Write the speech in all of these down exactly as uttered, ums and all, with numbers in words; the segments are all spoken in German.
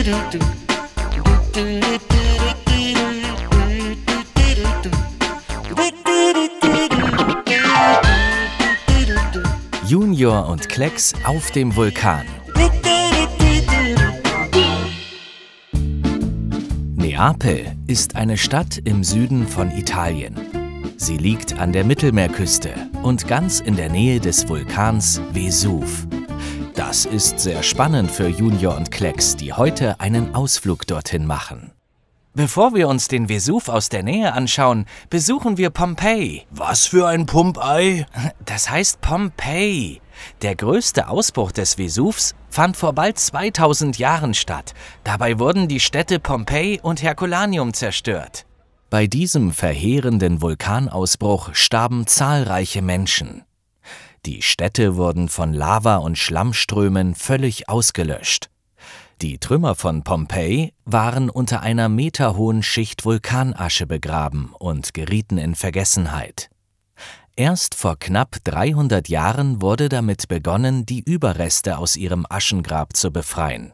Junior und Klecks auf dem Vulkan. Neapel ist eine Stadt im Süden von Italien. Sie liegt an der Mittelmeerküste und ganz in der Nähe des Vulkans Vesuv. Das ist sehr spannend für Junior und Klecks, die heute einen Ausflug dorthin machen. Bevor wir uns den Vesuv aus der Nähe anschauen, besuchen wir Pompeji. Was für ein Pumpei? Das heißt Pompeji. Der größte Ausbruch des Vesuvs fand vor bald zweitausend Jahren statt. Dabei wurden die Städte Pompeji und Herculaneum zerstört. Bei diesem verheerenden Vulkanausbruch starben zahlreiche Menschen. Die Städte wurden von Lava- und Schlammströmen völlig ausgelöscht. Die Trümmer von Pompeji waren unter einer meterhohen Schicht Vulkanasche begraben und gerieten in Vergessenheit. Erst vor knapp dreihundert Jahren wurde damit begonnen, die Überreste aus ihrem Aschengrab zu befreien.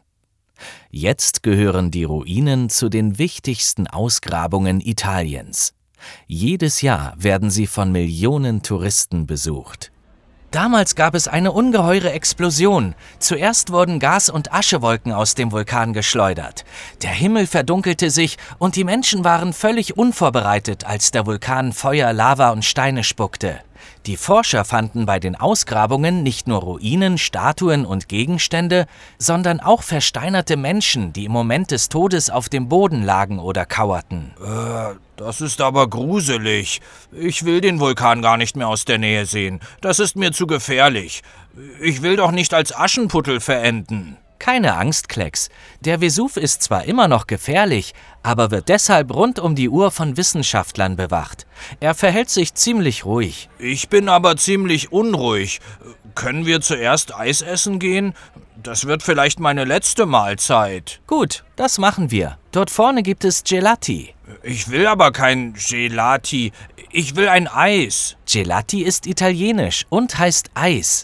Jetzt gehören die Ruinen zu den wichtigsten Ausgrabungen Italiens. Jedes Jahr werden sie von Millionen Touristen besucht. Damals gab es eine ungeheure Explosion. Zuerst wurden Gas- und Aschewolken aus dem Vulkan geschleudert. Der Himmel verdunkelte sich und die Menschen waren völlig unvorbereitet, als der Vulkan Feuer, Lava und Steine spuckte. Die Forscher fanden bei den Ausgrabungen nicht nur Ruinen, Statuen und Gegenstände, sondern auch versteinerte Menschen, die im Moment des Todes auf dem Boden lagen oder kauerten. Äh, das ist aber gruselig. Ich will den Vulkan gar nicht mehr aus der Nähe sehen. Das ist mir zu gefährlich. Ich will doch nicht als Aschenputtel verenden. Keine Angst, Klecks. Der Vesuv ist zwar immer noch gefährlich, aber wird deshalb rund um die Uhr von Wissenschaftlern bewacht. Er verhält sich ziemlich ruhig. Ich bin aber ziemlich unruhig. Können wir zuerst Eis essen gehen? Das wird vielleicht meine letzte Mahlzeit. Gut, das machen wir. Dort vorne gibt es Gelati. Ich will aber kein Gelati. Ich will ein Eis. Gelati ist italienisch und heißt Eis.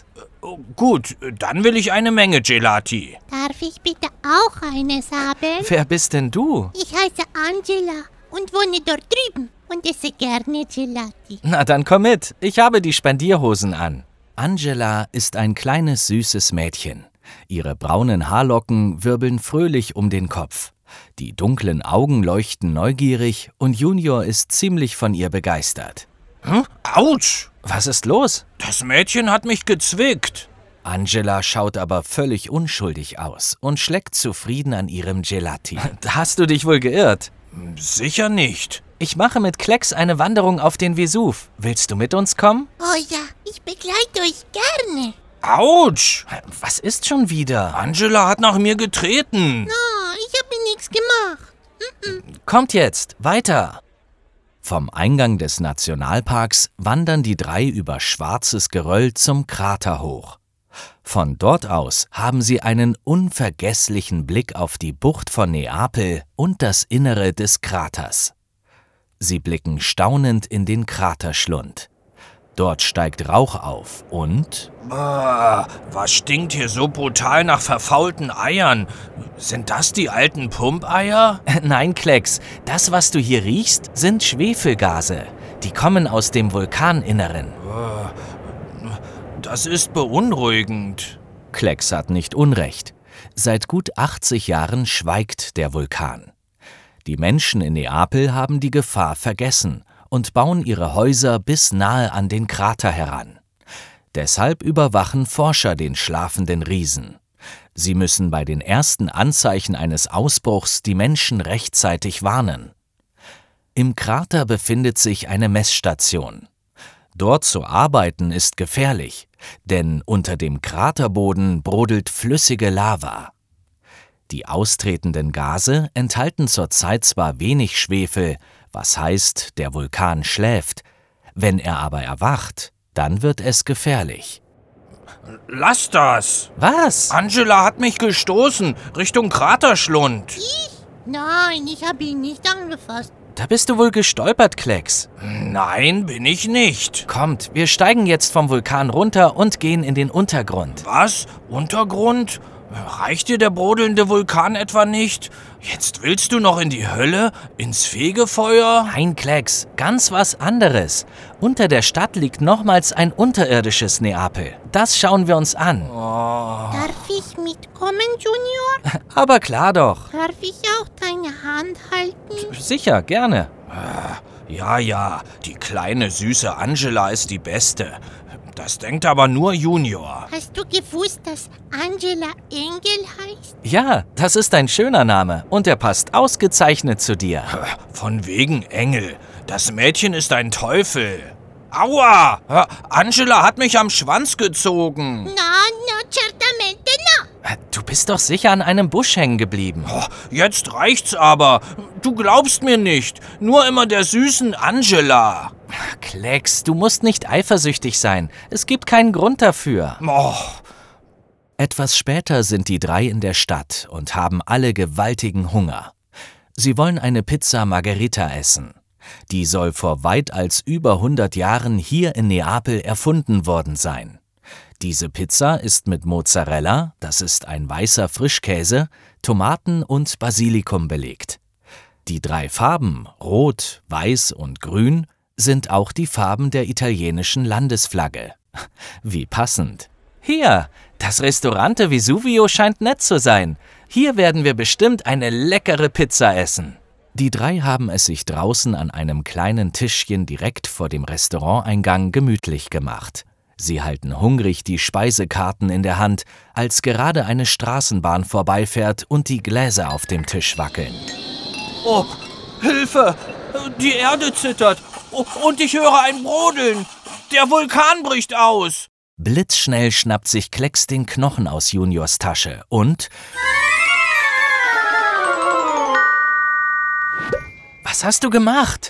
Gut, dann will ich eine Menge Gelati. Darf ich bitte auch eines haben? Wer bist denn du? Ich heiße Angela und wohne dort drüben und esse gerne Gelati. Na dann komm mit, ich habe die Spendierhosen an. Angela ist ein kleines, süßes Mädchen. Ihre braunen Haarlocken wirbeln fröhlich um den Kopf. Die dunklen Augen leuchten neugierig und Junior ist ziemlich von ihr begeistert. Hm? Autsch! Was ist los? Das Mädchen hat mich gezwickt. Angela schaut aber völlig unschuldig aus und schleckt zufrieden an ihrem Gelati. Hast du dich wohl geirrt? Sicher nicht. Ich mache mit Klecks eine Wanderung auf den Vesuv. Willst du mit uns kommen? Oh ja, ich begleite euch gerne. Autsch! Was ist schon wieder? Angela hat nach mir getreten. Oh, ich habe mir nichts gemacht. Mm-mm. Kommt jetzt, weiter. Vom Eingang des Nationalparks wandern die drei über schwarzes Geröll zum Krater hoch. Von dort aus haben sie einen unvergesslichen Blick auf die Bucht von Neapel und das Innere des Kraters. Sie blicken staunend in den Kraterschlund. Dort steigt Rauch auf und... Ah, was stinkt hier so brutal nach verfaulten Eiern? Sind das die alten Pumpeier? Nein, Klecks, das, was du hier riechst, sind Schwefelgase. Die kommen aus dem Vulkaninneren. Das ist beunruhigend. Klecks hat nicht Unrecht. Seit gut achtzig Jahren schweigt der Vulkan. Die Menschen in Neapel haben die Gefahr vergessen und bauen ihre Häuser bis nahe an den Krater heran. Deshalb überwachen Forscher den schlafenden Riesen. Sie müssen bei den ersten Anzeichen eines Ausbruchs die Menschen rechtzeitig warnen. Im Krater befindet sich eine Messstation. Dort zu arbeiten ist gefährlich, denn unter dem Kraterboden brodelt flüssige Lava. Die austretenden Gase enthalten zurzeit zwar wenig Schwefel, was heißt, der Vulkan schläft. Wenn er aber erwacht, dann wird es gefährlich. Lass das! Was? Angela hat mich gestoßen, Richtung Kraterschlund. Ich? Nein, ich habe ihn nicht angefasst. Da bist du wohl gestolpert, Klecks. Nein, bin ich nicht. Kommt, wir steigen jetzt vom Vulkan runter und gehen in den Untergrund. Was? Untergrund? Reicht dir der brodelnde Vulkan etwa nicht? Jetzt willst du noch in die Hölle? Ins Fegefeuer? Nein, Klecks, ganz was anderes. Unter der Stadt liegt nochmals ein unterirdisches Neapel. Das schauen wir uns an. Oh. Darf ich mitkommen, Junior? Aber klar doch. Darf ich auch deine Hand halten? Sicher, gerne. Ja, ja, die kleine, süße Angela ist die Beste. Das denkt aber nur Junior. Hast du gewusst, dass Angela Engel heißt? Ja, das ist ein schöner Name und er passt ausgezeichnet zu dir. Von wegen Engel. Das Mädchen ist ein Teufel. Aua! Angela hat mich am Schwanz gezogen. No, no, certamente no. Du bist doch sicher an einem Busch hängen geblieben. Oh, jetzt reicht's aber. Du glaubst mir nicht. Nur immer der süßen Angela. Klecks, du musst nicht eifersüchtig sein. Es gibt keinen Grund dafür. Oh. Etwas später sind die drei in der Stadt und haben alle gewaltigen Hunger. Sie wollen eine Pizza Margherita essen. Die soll vor weit als über hundert Jahren hier in Neapel erfunden worden sein. Diese Pizza ist mit Mozzarella, das ist ein weißer Frischkäse, Tomaten und Basilikum belegt. Die drei Farben, Rot, Weiß und Grün, sind auch die Farben der italienischen Landesflagge. Wie passend. Hier, das Ristorante Vesuvio scheint nett zu sein. Hier werden wir bestimmt eine leckere Pizza essen. Die drei haben es sich draußen an einem kleinen Tischchen direkt vor dem Restauranteingang gemütlich gemacht. Sie halten hungrig die Speisekarten in der Hand, als gerade eine Straßenbahn vorbeifährt und die Gläser auf dem Tisch wackeln. Oh, Hilfe! Die Erde zittert und ich höre ein Brodeln. Der Vulkan bricht aus. Blitzschnell schnappt sich Klecks den Knochen aus Juniors Tasche und... Was hast du gemacht?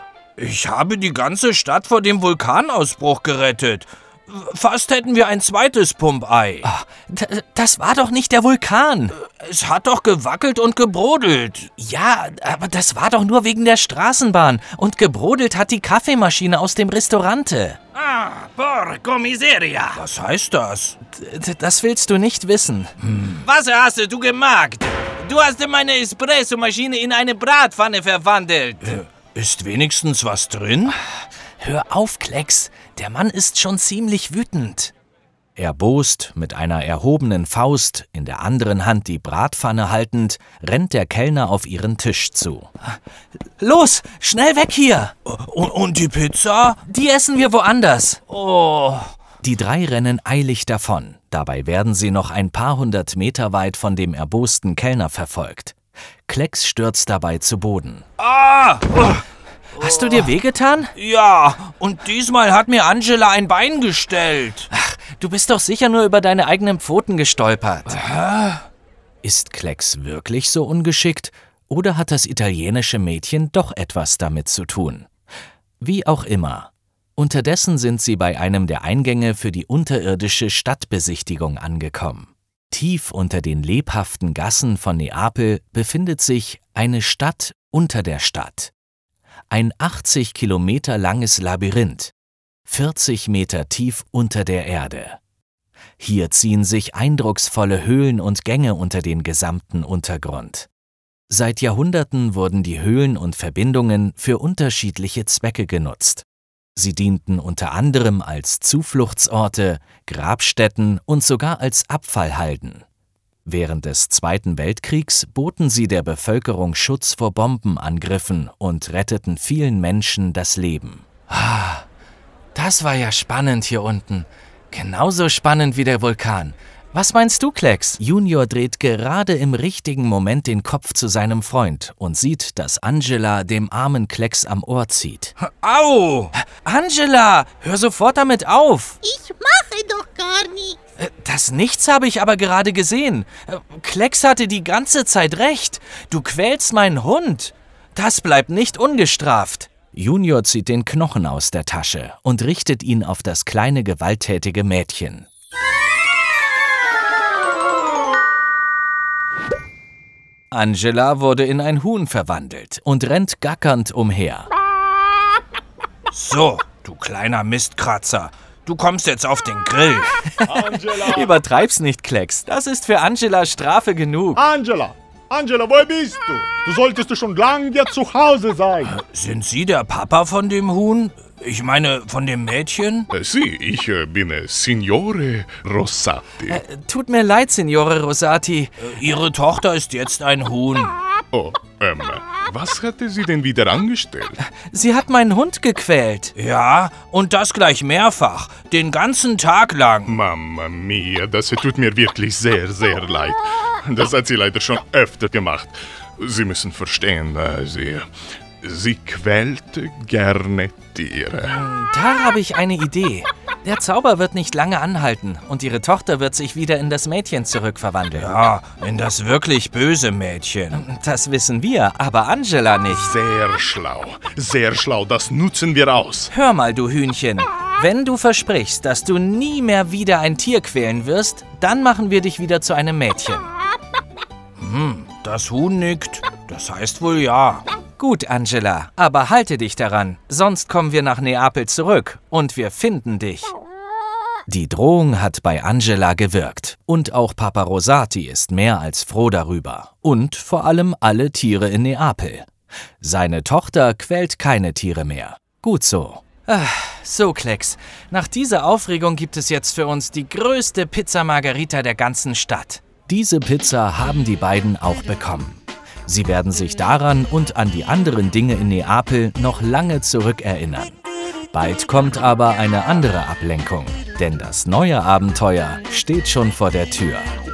Ich habe die ganze Stadt vor dem Vulkanausbruch gerettet. Fast hätten wir ein zweites Pumpei. Ach, d- das war doch nicht der Vulkan. Es hat doch gewackelt und gebrodelt. Ja, aber das war doch nur wegen der Straßenbahn. Und gebrodelt hat die Kaffeemaschine aus dem Restaurante. Ah, porco miseria. Was heißt das? D- das willst du nicht wissen. Hm. Was hast du gemacht? Du hast meine Espressomaschine in eine Bratpfanne verwandelt. Äh, ist wenigstens was drin? Hör auf, Klecks. Der Mann ist schon ziemlich wütend. Erbost, mit einer erhobenen Faust, in der anderen Hand die Bratpfanne haltend, rennt der Kellner auf ihren Tisch zu. Los, schnell weg hier! Und, und die Pizza? Die essen wir woanders. Oh. Die drei rennen eilig davon. Dabei werden sie noch ein paar hundert Meter weit von dem erbosten Kellner verfolgt. Klecks stürzt dabei zu Boden. Ah! Oh. Hast du dir wehgetan? Ja, und diesmal hat mir Angela ein Bein gestellt. Ach, du bist doch sicher nur über deine eigenen Pfoten gestolpert. Hä? Ist Klecks wirklich so ungeschickt oder hat das italienische Mädchen doch etwas damit zu tun? Wie auch immer. Unterdessen sind sie bei einem der Eingänge für die unterirdische Stadtbesichtigung angekommen. Tief unter den lebhaften Gassen von Neapel befindet sich eine Stadt unter der Stadt. Ein achtzig Kilometer langes Labyrinth, vierzig Meter tief unter der Erde. Hier ziehen sich eindrucksvolle Höhlen und Gänge unter den gesamten Untergrund. Seit Jahrhunderten wurden die Höhlen und Verbindungen für unterschiedliche Zwecke genutzt. Sie dienten unter anderem als Zufluchtsorte, Grabstätten und sogar als Abfallhalden. Während des Zweiten Weltkriegs boten sie der Bevölkerung Schutz vor Bombenangriffen und retteten vielen Menschen das Leben. Ah, das war ja spannend hier unten. Genauso spannend wie der Vulkan. Was meinst du, Klecks? Junior dreht gerade im richtigen Moment den Kopf zu seinem Freund und sieht, dass Angela dem armen Klecks am Ohr zieht. Au! Angela, hör sofort damit auf! Ich mache doch gar nichts. Das Nichts habe ich aber gerade gesehen. Klecks hatte die ganze Zeit recht. Du quälst meinen Hund. Das bleibt nicht ungestraft. Junior zieht den Knochen aus der Tasche und richtet ihn auf das kleine, gewalttätige Mädchen. Angela wurde in ein Huhn verwandelt und rennt gackernd umher. So, du kleiner Mistkratzer. du kommst jetzt auf den Grill. Angela! Übertreib's nicht, Klecks. Das ist für Angela Strafe genug. Angela! Angela, wo bist du? Du solltest schon lange zu Hause sein. Sind Sie der Papa von dem Huhn? Ich meine, von dem Mädchen? Sì, ich äh, bin äh, Signore Rosati. Äh, tut mir leid, Signore Rosati. Ihre Tochter ist jetzt ein Huhn. Oh, ähm, was hatte sie denn wieder angestellt? Sie hat meinen Hund gequält. Ja, und das gleich mehrfach. Den ganzen Tag lang. Mamma mia, das tut mir wirklich sehr, sehr leid. Das hat sie leider schon öfter gemacht. Sie müssen verstehen, äh, sie, sie quält gerne Tiere. Da habe ich eine Idee. Der Zauber wird nicht lange anhalten und ihre Tochter wird sich wieder in das Mädchen zurückverwandeln. Ja, in das wirklich böse Mädchen. Das wissen wir, aber Angela nicht. Sehr schlau, sehr schlau, das nutzen wir aus. Hör mal, du Hühnchen. Wenn du versprichst, dass du nie mehr wieder ein Tier quälen wirst, dann machen wir dich wieder zu einem Mädchen. Hm, das Huhn nickt. Das heißt wohl ja. Gut, Angela, aber halte dich daran, sonst kommen wir nach Neapel zurück und wir finden dich. Die Drohung hat bei Angela gewirkt und auch Papa Rosati ist mehr als froh darüber und vor allem alle Tiere in Neapel. Seine Tochter quält keine Tiere mehr. Gut so. Ach, so, Klecks, nach dieser Aufregung gibt es jetzt für uns die größte Pizza Margherita der ganzen Stadt. Diese Pizza haben die beiden auch bekommen. Sie werden sich daran und an die anderen Dinge in Neapel noch lange zurückerinnern. Bald kommt aber eine andere Ablenkung, denn das neue Abenteuer steht schon vor der Tür.